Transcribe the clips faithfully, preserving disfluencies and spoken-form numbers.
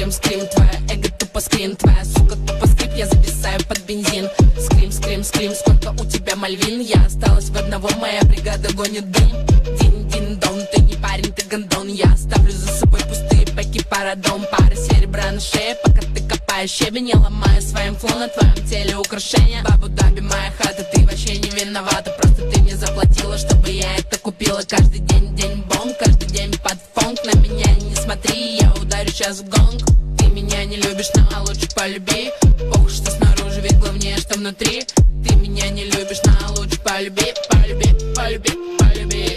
скрим, скрим, твоя эго тупо скрин, твоя сука тупо скрип, я зависаю под бензин. Скрим, скрим, скрим, сколько у тебя мальвин, я осталась в одного, моя бригада гонит дым. Дин-дин-дон, ты не парень, ты гондон, я оставлю за собой пустые паки, парадом, пара серебра на шее, пока ты копаешь щебень, я ломаю своим флоу на твоем теле украшения. Бабу-даби, моя хата, ты вообще не виновата, просто ты мне заплатила, чтобы я это купила. Каждый день, день бонг, каждый день под фонк, на меня не смотри, я ударю сейчас в гонг. Ты меня не любишь, но лучше полюби, похуй, что снаружи, ведь главнее, что внутри. Ты меня не любишь, но лучше полюби, полюби, полюби, полюби.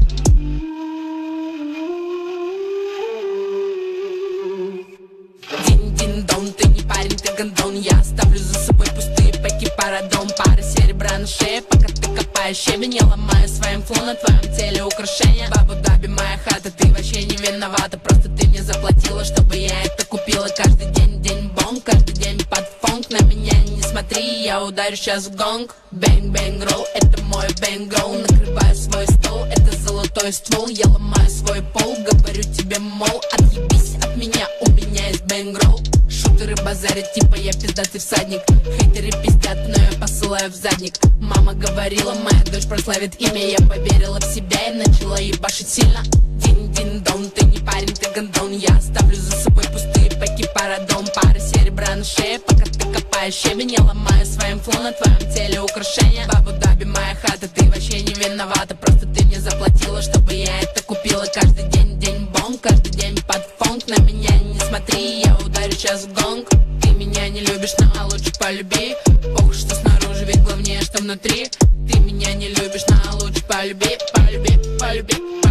Дин-дин-дон, ты не парень, ты гондон, я оставлю за собой пустые паки, парадом, пара серебра на шее, пока ты копаешь щебень, я ломаю своим флоу на твоем теле украшения. Бабу-даби, моя хата, ты вообще не виновата, просто ты мне заплатила, чтобы я это купила. Каждый день, день бонг, каждый день под фонк, на меня не смотри, я ударю сейчас в гонг. Бэнг-бэнг-ролл, это мой бэнг-ролл, накрываю свой стол, это золотой ствол, я ломаю свой пол, говорю тебе, мол, отъебись от меня, у меня есть бэнг-ролл. Шутеры базарят, типа я пиздатый всадник, хейтеры пиздят, но я посылаю в задник. Мама говорила, моя дочь прославит имя, я поверила в себя и начала ебашить сильно. Дин-дин-дон, ты не парень, ты гондон, я оставлю за собой пустые паки, парадом, пара серебра на шее, пока ты копаешь щебень, я ломаю своим флоу на твоем теле украшения. Бабу-даби, моя хата, ты вообще не виновата, просто ты мне заплатила, чтобы я это купила. Каждый день, день бонг, каждый день под фонк, на меня не смотри, я ударю сейчас в гонг. Ты меня не любишь, но лучше полюби, похуй, что снаружи, ведь главнее, что внутри. Ты меня не любишь, но лучше полюби, полюби, полюби.